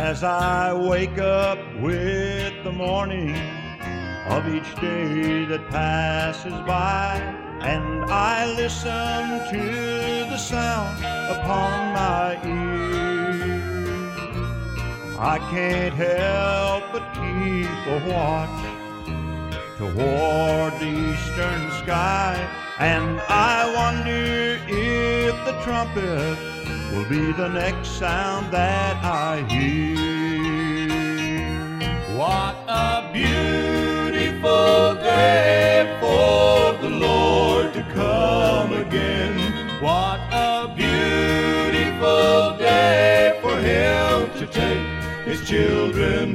As I wake up with the morning of each day that passes by, and I listen to the sound upon my ear, I can't help but keep a watch toward the eastern sky, and I wonder if the trumpet will be the next sound that I hear. What a beautiful day for the Lord to come again. What a beautiful day for Him to take His children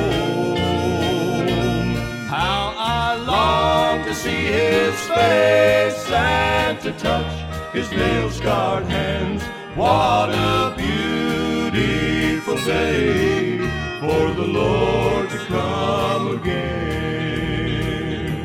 home. How I long to see His face and to touch His nail-scarred hands. What a beautiful day for the Lord to come again.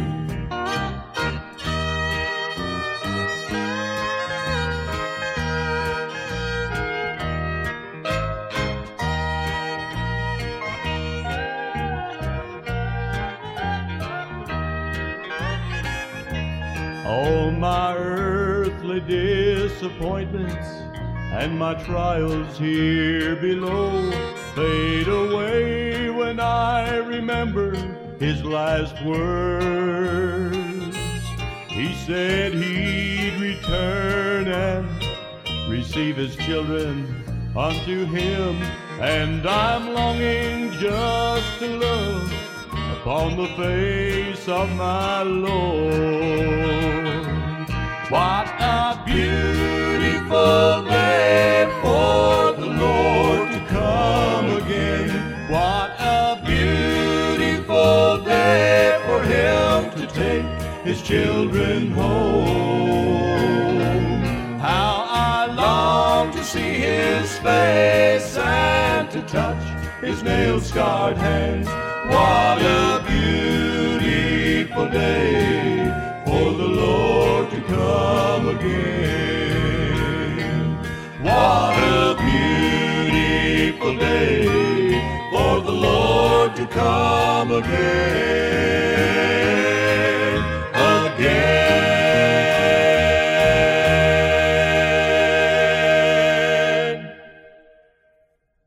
All my earthly disappointments and my trials here below fade away when I remember His last words. He said He'd return and receive His children unto Him, and I'm longing just to look upon the face of my Lord. What a beautiful day for the Lord to come again. What a beautiful day for Him to take His children home. How I long to see His face and to touch His nail-scarred hands. What a beautiful day for the Lord to come again. What a beautiful day for the Lord to come again.